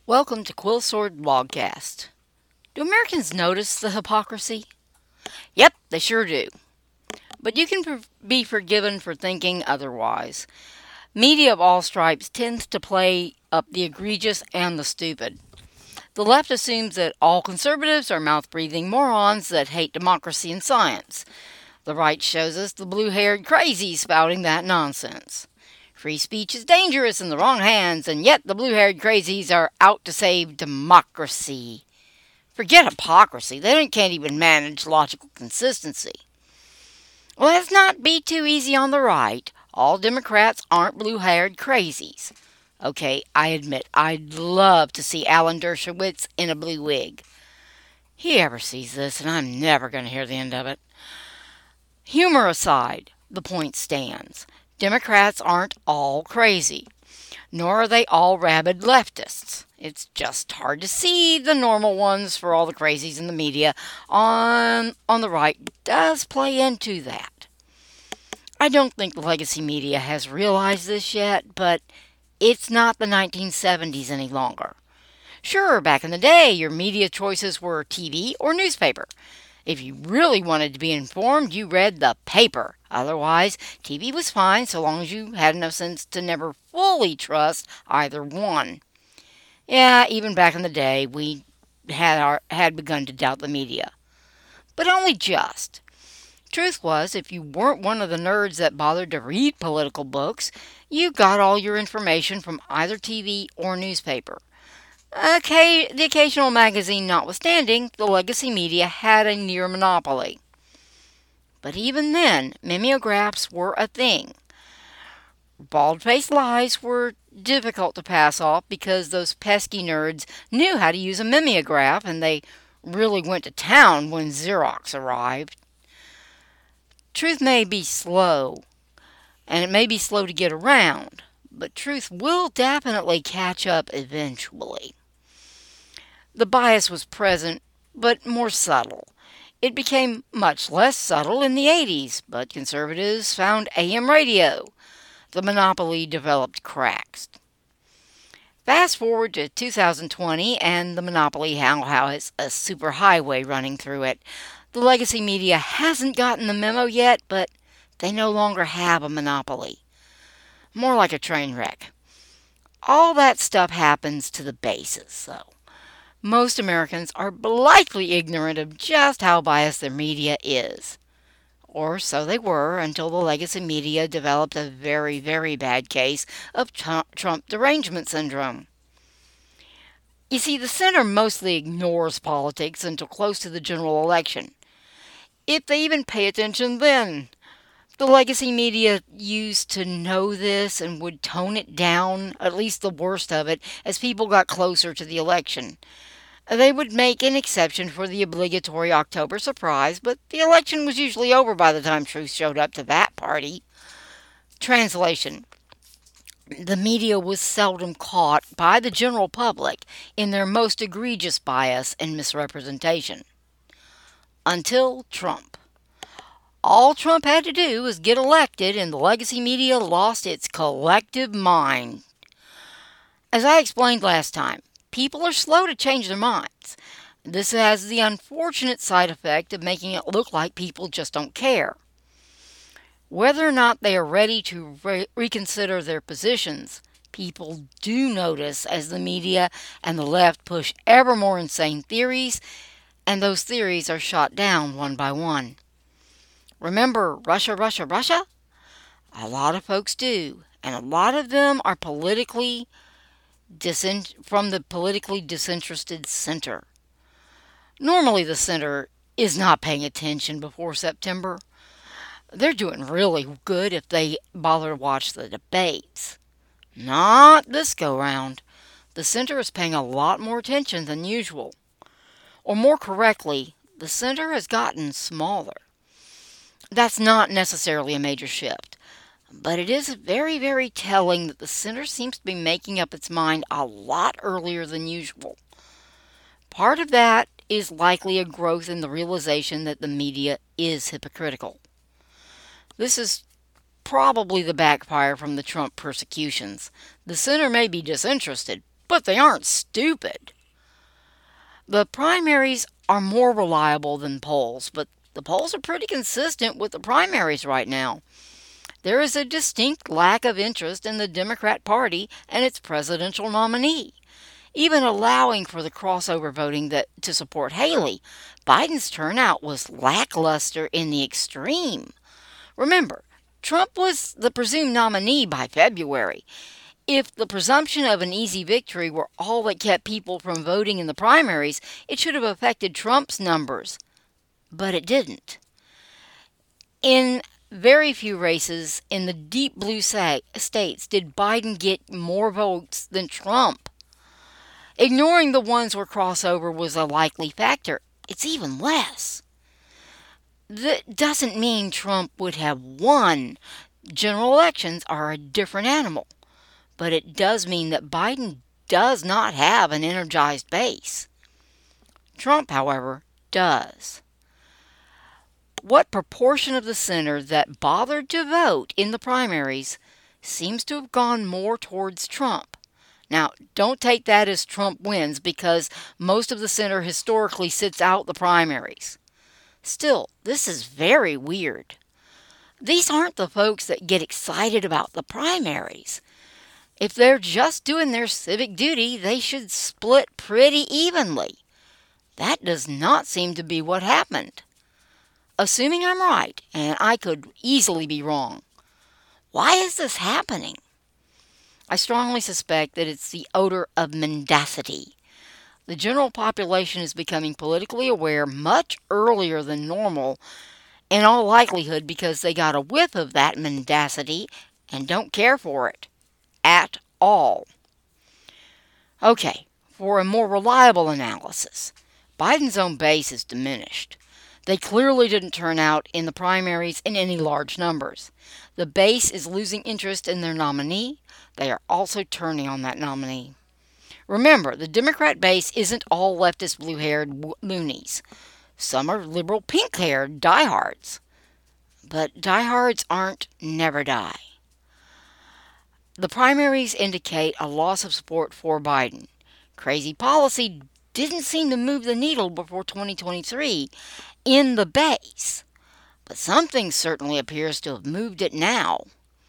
Welcome to Quill Sword Blogcast. Do Americans notice the hypocrisy? Yep, they sure do. But you can be forgiven for thinking otherwise. Media of all stripes tends to play up the egregious and the stupid. The left assumes that all conservatives are mouth breathing morons that hate democracy and science. The right shows us the blue haired crazies spouting that nonsense. Free speech is dangerous in the wrong hands, and yet the blue haired crazies are out to save democracy. Forget hypocrisy, they can't even manage logical consistency. Well, let's not be too easy on the right. All Democrats aren't blue haired crazies. Okay, I admit, I'd love to see Alan Dershowitz in a blue wig. He ever sees this, and I'm never going to hear the end of it. Humor aside, the point stands. Democrats aren't all crazy, nor are they all rabid leftists. It's just hard to see the normal ones for all the crazies in the media on the right does play into that. I don't think the legacy media has realized this yet, but it's not the 1970s any longer. Sure, back in the day, your media choices were TV or newspaper. If you really wanted to be informed, you read the paper. Otherwise, TV was fine so long as you had enough sense to never fully trust either one. Yeah, even back in the day, we had begun to doubt the media. But only just. Truth was, if you weren't one of the nerds that bothered to read political books, you got all your information from either TV or newspaper. Okay, the occasional magazine notwithstanding, the legacy media had a near monopoly. But even then, mimeographs were a thing. Bald-faced lies were difficult to pass off because those pesky nerds knew how to use a mimeograph, and they really went to town when Xerox arrived. Truth may be slow, and it may be slow to get around, but truth will definitely catch up eventually. The bias was present, but more subtle. It became much less subtle in the 80s, but conservatives found AM radio. The monopoly developed cracks. Fast forward to 2020, and the monopoly now has a superhighway running through it. The legacy media hasn't gotten the memo yet, but they no longer have a monopoly. More like a train wreck. All that stuff happens to the bases, though. Most Americans are blithely ignorant of just how biased their media is. Or so they were until the legacy media developed a very, very bad case of Trump derangement syndrome. You see, the center mostly ignores politics until close to the general election. If they even pay attention then. The legacy media used to know this and would tone it down, at least the worst of it, as people got closer to the election. They would make an exception for the obligatory October surprise, but the election was usually over by the time truth showed up to that party. Translation: the media was seldom caught by the general public in their most egregious bias and misrepresentation. Until Trump. All Trump had to do was get elected, and the legacy media lost its collective mind. As I explained last time, people are slow to change their minds. This has the unfortunate side effect of making it look like people just don't care. Whether or not they are ready to reconsider their positions, people do notice as the media and the left push ever more insane theories, and those theories are shot down one by one. Remember Russia, Russia, Russia? A lot of folks do, and a lot of them are from the politically disinterested center. Normally the center is not paying attention before September. They're doing really good if they bother to watch the debates. Not this go-round. The center is paying a lot more attention than usual. Or more correctly, the center has gotten smaller. That's not necessarily a major shift, but it is very, very telling that the center seems to be making up its mind a lot earlier than usual. Part of that is likely a growth in the realization that the media is hypocritical. This is probably the backfire from the Trump persecutions. The center may be disinterested, but they aren't stupid. The primaries are more reliable than polls, but the polls are pretty consistent with the primaries right now. There is a distinct lack of interest in the Democrat Party and its presidential nominee. Even allowing for the crossover voting to support Haley, Biden's turnout was lackluster in the extreme. Remember, Trump was the presumed nominee by February. If the presumption of an easy victory were all that kept people from voting in the primaries, it should have affected Trump's numbers. But it didn't. In very few races in the deep blue states did Biden get more votes than Trump. Ignoring the ones where crossover was a likely factor, it's even less. That doesn't mean Trump would have won. General elections are a different animal. But it does mean that Biden does not have an energized base. Trump, however, does. What proportion of the center that bothered to vote in the primaries seems to have gone more towards Trump? Now, don't take that as Trump wins because most of the center historically sits out the primaries. Still, this is very weird. These aren't the folks that get excited about the primaries. If they're just doing their civic duty, they should split pretty evenly. That does not seem to be what happened. Assuming I'm right, and I could easily be wrong, why is this happening? I strongly suspect that it's the odor of mendacity. The general population is becoming politically aware much earlier than normal, in all likelihood because they got a whiff of that mendacity and don't care for it at all. Okay, for a more reliable analysis, Biden's own base is diminished. They clearly didn't turn out in the primaries in any large numbers. The base is losing interest in their nominee. They are also turning on that nominee. Remember, the Democrat base isn't all leftist blue-haired loonies. Some are liberal pink-haired diehards. But diehards aren't never die. The primaries indicate a loss of support for Biden. Crazy policy didn't seem to move the needle before 2023 in the base, but something certainly appears to have moved it now.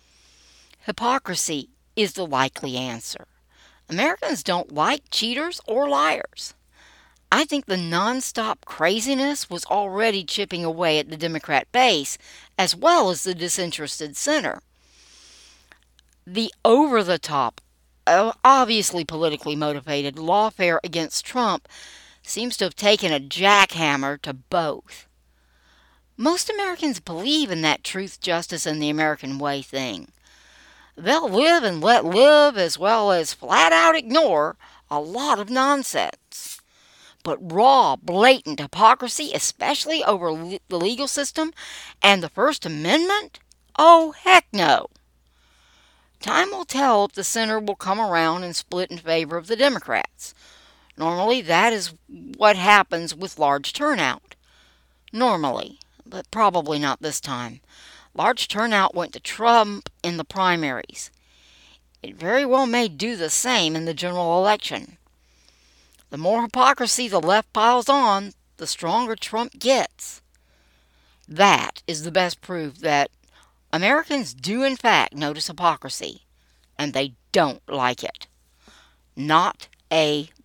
Hypocrisy is the likely answer. Americans don't like cheaters or liars. I think the nonstop craziness was already chipping away at the Democrat base, as well as the disinterested center. The over-the-top, obviously politically motivated lawfare against Trump seems to have taken a jackhammer to both. Most Americans believe in that truth, justice, and the American way thing. They'll live and let live as well as flat out ignore a lot of nonsense. But raw, blatant hypocrisy, especially over the legal system and the First Amendment? Oh, heck no. Time will tell if the center will come around and split in favor of the Democrats. Normally, that is what happens with large turnout. Normally, but probably not this time. Large turnout went to Trump in the primaries. It very well may do the same in the general election. The more hypocrisy the left piles on, the stronger Trump gets. That is the best proof that Americans do in fact notice hypocrisy, and they don't like it. Not a